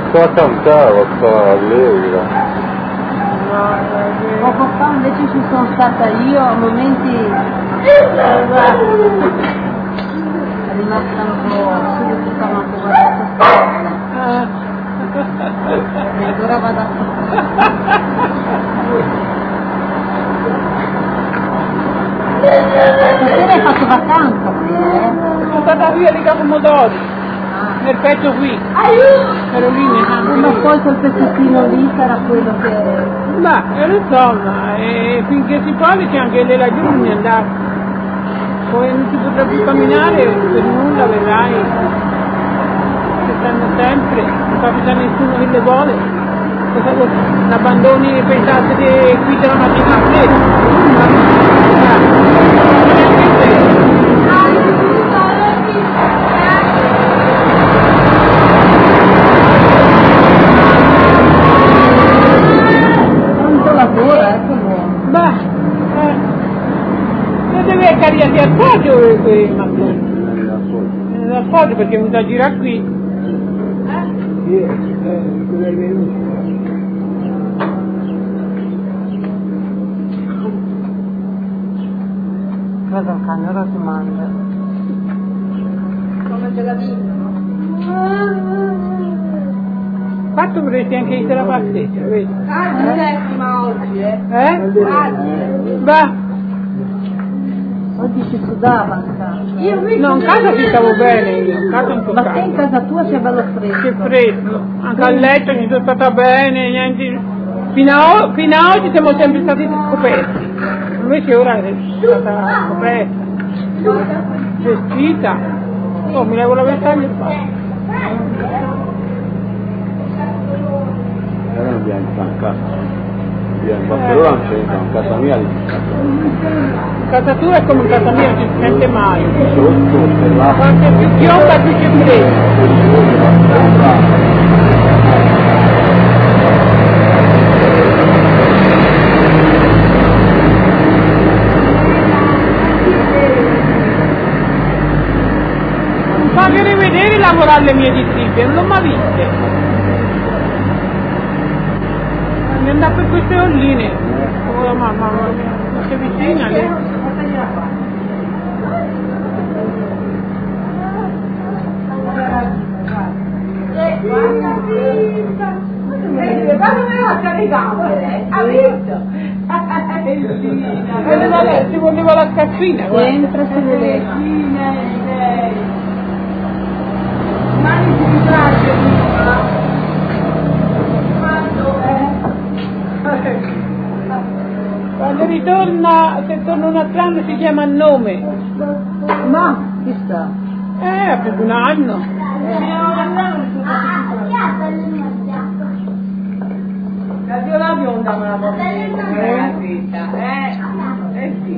sto a cantare, sto allegra. Poco fa invece ci sono stata io a momenti è rimasta un po' subito fa una cosa e allora vado a stasera hai fatto vacanza qui, Sono stata via di Capomodori. Nel pezzo qui, ero lì ma poi quel pezzettino lì sarà quello che... ma insomma, finché si può c'è anche le lagune andare, poi non si potrà più camminare per nulla, vedrai, che stanno sempre, non capita nessuno che le vuole, cosa vuoi? L'abbandoni e pensate che qui c'è la mattina a deve caricare di assaggio quei mattoni. L'assaggio perché mi da girare qui. Cosa un cane ora si mangia? Come gelatino. Fatto vorresti anche io te la passeggia, vedi? Settima oggi, Va. Oggi si sudava in casa. No, in casa ci stavo bene io, in casa un po' Ma te in casa tua c'è bello fresco. Che fresco, anche a letto ci sono stata bene, niente. Fino a oggi siamo sempre stati coperti, invece ora è stata coperta, vestita. Oh, mi levo la vestaglia e fa. Non abbiamo in casa. In Barcellona non c'è in casa mia lì. Casa tua è come casa mia, non si sente mai. Sotto, là. Quanto più piomba più c'è fresco. Fammi rivedere lavorare le mie discipline, non l'ho mai viste. Mi andava per queste olline. Oh mamma mia, ma sei vicina lì? Quando me la caricavo, ha visto? Ci voleva la scaffina, Sempre su le Mani di braccio, quando ritorna, se torna un altro anno si chiama a nome. Ma, chi sta? Ha più di un anno. la viola bionda me la porto dietro, la dritta, sì.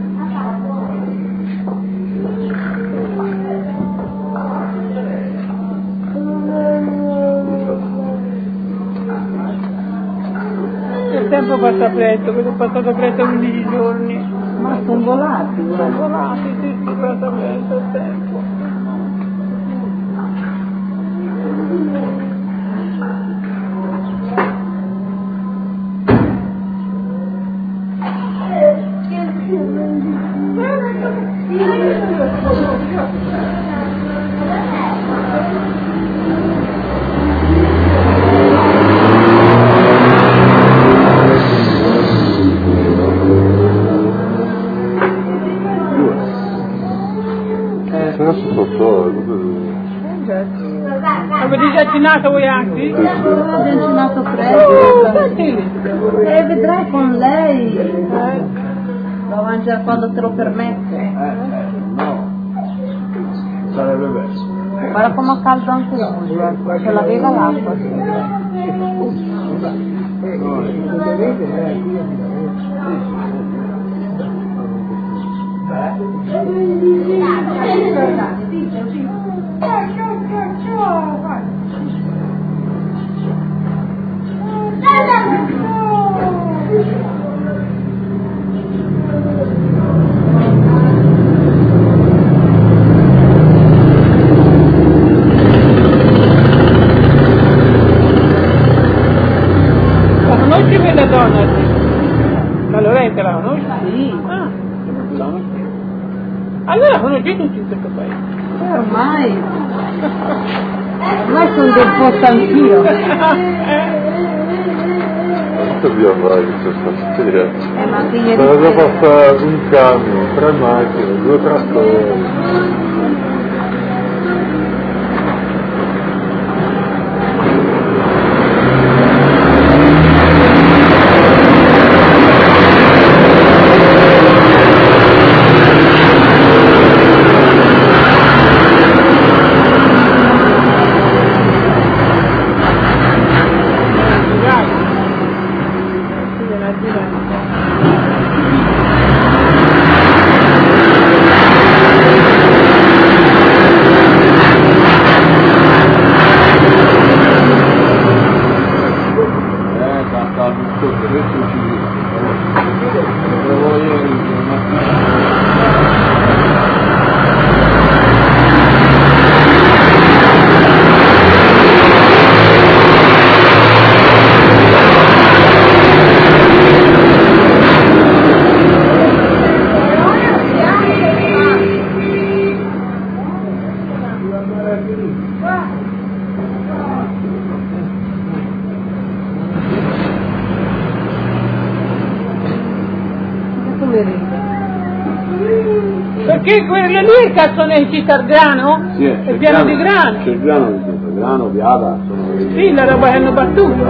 Il tempo passa presto, perché è passato presto 11 giorni. Ma sono volati, Sono volati, sì, passa presto il tempo. Avete già cenato voi anche? abbiamo cenato presto. E vedrai con lei. Lo mangiare quando te lo permette. No. Sarebbe bello. Guarda come caldo anche lui, ce l'aveva l'acqua. Ormai sono del posto anch'io. Dobbiamo fare questa stasera. Ma figlia Sarà di da te. passare un camion, 3 macchine, 2 trattori. Perché quello lì è il cassonetto tardiano? Sì, è pieno di grano. C'è il grano, grano, piada, sono Sì, la roba che hanno battuto,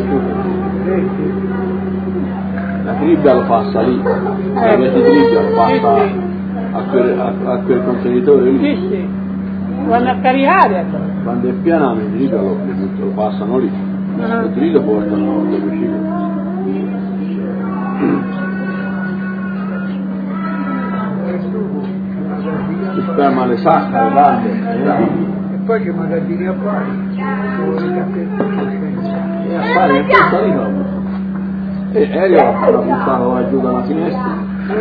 La tribia lo passa lì, la rete tribia lo passa a quel contenitore lì. Sì, sì. Vanno a caricare. Quando è piena la tribia lo passano lì. E lì lo portano le vicine. Si ferma le sacche, le valle. E poi che magazzini affari. E affari è tutta lì. E Elio l'ha buttato giù da una finestra.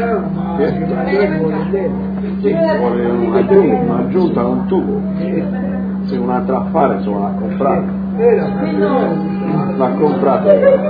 Sì, vuole un'aggiunta, un tubo. Se un altro affare insomma l'ha comprato. L'ha comprato.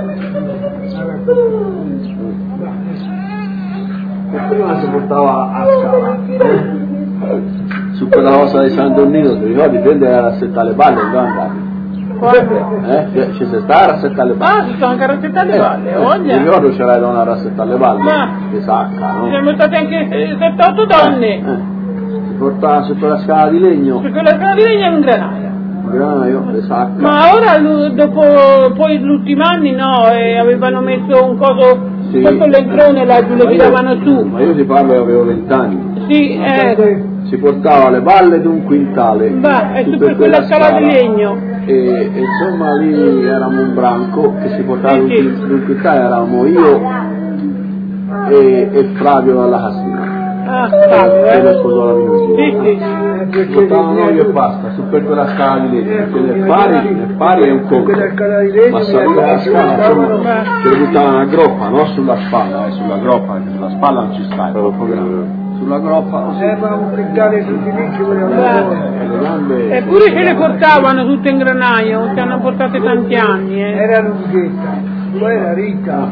E prima si portava a scala. Su quella cosa di San Donnino, ti ricordi? Prendere a rassettare le balle, dove andavi? Ci sei stata a rassettare le balle? Ah, ci sono anche a rassettare le balle, Mi ricordo c'era la donna a rassettare le balle, di sacca, no? Siamo state anche 7-8 donne. Si portava sotto la scala di legno, Perché la scala di legno è un granaio. un granaio, le sacche. Ma ora, dopo, poi gli ultimi anni no, avevano messo un coso, questo lentrone là, giù le tiravano su. Ma io ti parlo che avevo 20 anni. Sì, Si portava le balle di un quintale e su per quella scala di legno. E insomma lì eravamo un branco che si portava Sì, sì. di un quintale, eravamo io e Flavio dalla Cassina. Ah, Che lo sposò la mia sì, sì. portavano io e basta, su per quella scala di legno, perché nel pari è un conto, ma salire la scala insomma ce lo buttavano a groppa, non sulla spalla, sulla groppa, perché sulla spalla non ci stai, sulla groppa così. Ma un quintale tutti lì ci volevano Le gambe. Eppure ce le portavano tutte in granaio, ci hanno portate tanti anni. Era lunghetta, poi era ricca.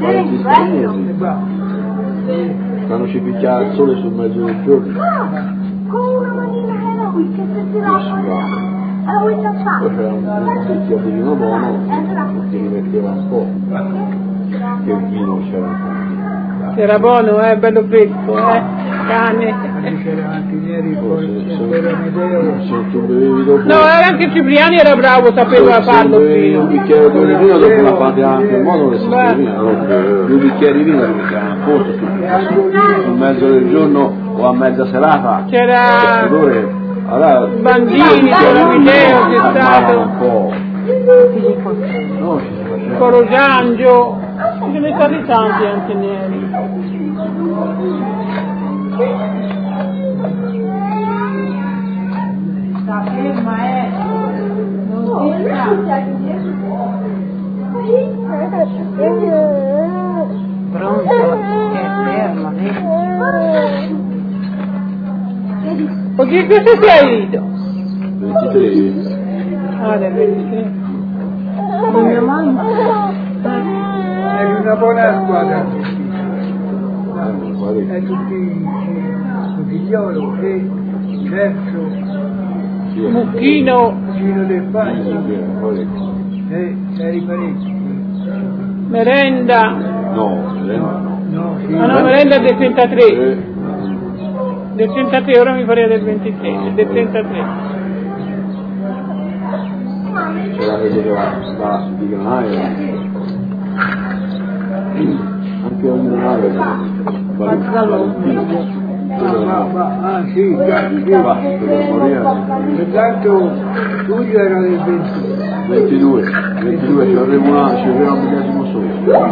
Quando ci picchiava il sole sul mezzo del giorno. Con una manina era qui che si tirava alla guida fa. Poi c'era un bicchiere di vino buono che ti rimetteva un po'. Che il vino c'era. Era buono, bello fresco, cane. C'era anche ieri, poi Se c'era Medeo. tu bevevi dopo. No, anche Cipriani era bravo, sapeva farlo Se bevevi un fino. bicchiere di vino dopo la fate anche in modo che si serviva. Due bicchieri di vino li mettevano a posto sul mezzo del giorno o a mezza serata. C'era Allora, Bandini, c'era Medeo, c'è stato un po'. No, ci si faceva. Corosangio, ce ne stati tanti anche neri. Sta ferma, non si sta. Pronto? Che ferma, O che cosa sei ido? 23. Ah, del 23. Con mia mamma? È una buona squadra. È Guarda. tutti un figliolo che terzo, Sì. Mucchino, Gino del Faggi, Poi- eri parecchio. merenda, No, no. No, sì. ah no, merenda del 33, Eh, del 33, ora mi pare del 23, del 33. c'era quello da di granaio. Anche un granaio. Valentino. Ah sì, già, sì. Va, per morire. Pertanto Tullio era del 22, ci aveva un millesimo solo.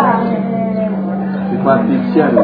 Si parte insieme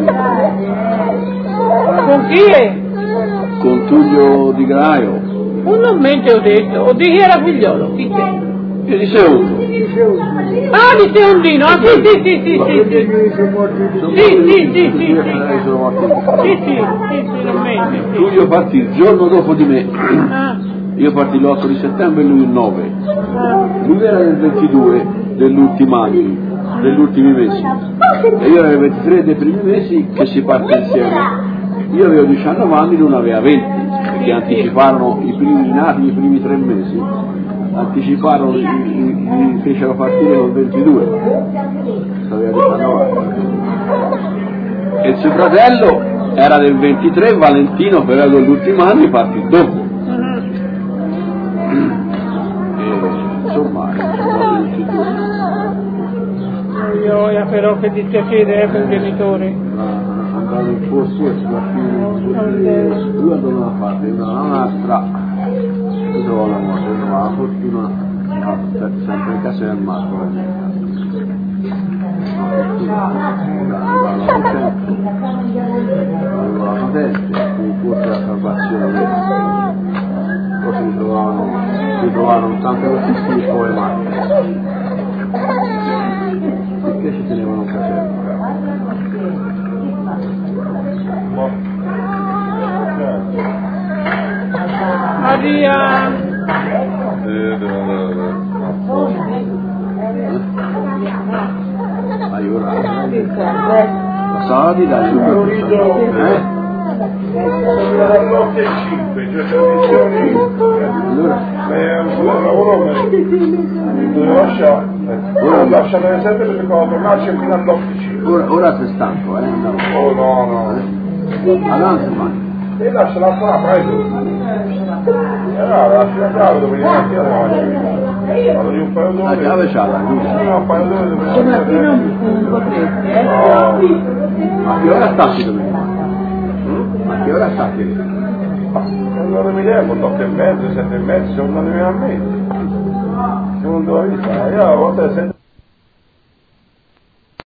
Con chi è? con Tullio di Granaio. Un non mente ho detto, o di chi era figliolo, chi c'è? Che dice uno? Ah, di Seondino, ah sì, sì, sì, sì, sì, sì. sono morti tutti. Sono morti. Sì, sì, non mente, sì. Tullio partì il giorno dopo di me. Ah, Io partì l'8 di settembre e lui il 9. ah, Lui era del 22 dell'ultimo anno, degli ultimi mesi. E io ero del 23 dei primi mesi che si parte insieme. Io avevo 19 anni, lui ne aveva 20, perché anticiparono i primi nati, i primi 3 mesi, anticiparono, li fecero partire col 22, aveva 19 anni. E il suo fratello era del 23, Valentino, però era dell'ultimo anno, partì dopo. E insomma, sono 22. io però che dispiacere per i genitori. Andare in posto e sbattire due andano da una parte, una dall'altra, e trovavo la morte, trovavo la fortuna sempre in casa del Marco. Avevo la patente, fu forse la salvazione, poi si trovarono tante notizie e poi macchine, perché ci tenevano un casello. Maria, Aiuto. La salati dai super. Lasciatemi sempre perché quando tornarci fino all'8. Ora sei stanco, andiamo. Oh no. Avanti, vai. E lascia la strada, preso. Lascia la strada dove viene anche a vado di un paio d'ore. La chiave c'ha la luce. Un paio d'ore dove stamattina un potresti, A che ora sta qui domenica? A che ora sta qui? Allora mi levo, 8:30, 7:30, sono andato a mezzo. Secondo la vita, io a volte sento